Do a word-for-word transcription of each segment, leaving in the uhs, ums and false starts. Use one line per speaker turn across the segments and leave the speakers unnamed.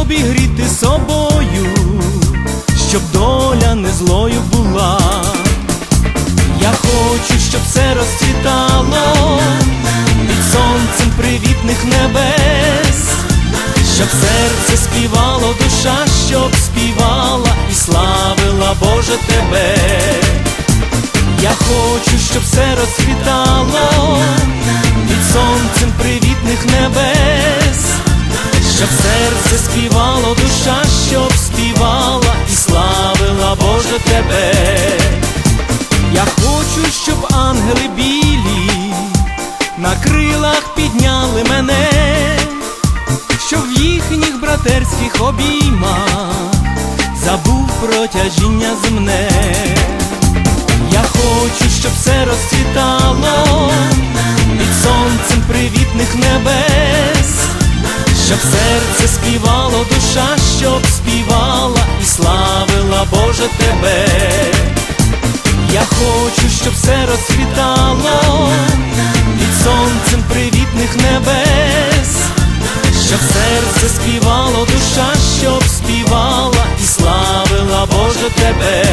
обігріти собою, щоб доля не злою була. Я хочу, щоб все розцвітало під сонцем привітних небес, щоб серце співало, душа, щоб співала і славила, Боже, Тебе. Я хочу, щоб все розцвітало під сонцем привітних небес, щоб серце співало, душа, щоб співала і славила, Боже, Тебе. Я хочу, щоб ангели білі на крилах підняли мене, щоб в їхніх братерських обіймах забув про тяжіння земне. Я хочу, щоб все розцвітало під сонцем привітних небес, щоб серце співало, душа, щоб співала і славила, Боже, Тебе. Я хочу, щоб все розцвітало під сонцем привітних небес, щоб серце співало, душа, щоб співала і славила, Боже, Тебе.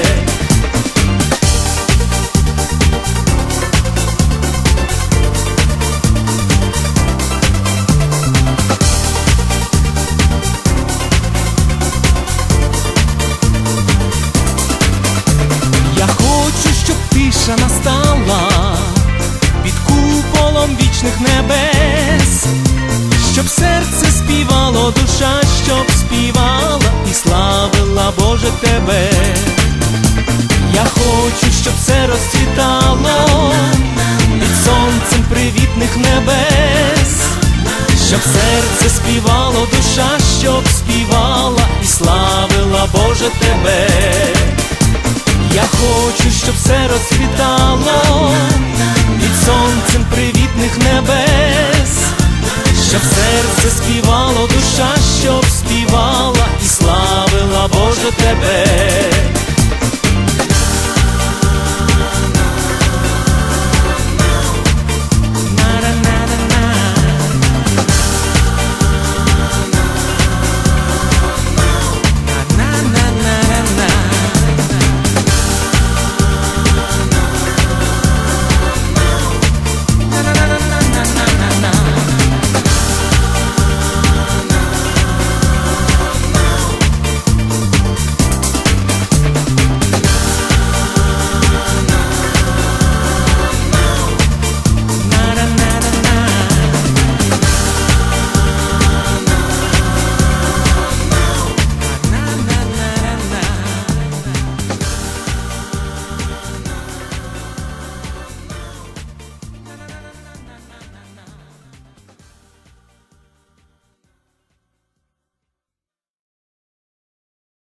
Тиша настала під куполом вічних небес, щоб серце співало, душа, щоб співала і славила, Боже, Тебе. Я хочу, щоб все розцвітало під сонцем привітних небес, щоб серце співало, душа, щоб співала і славила, Боже, Тебе. Я хочу, щоб все розцвітало під сонцем привітних небес, щоб серце співало, душа, щоб співала і славила, Боже, Тебе.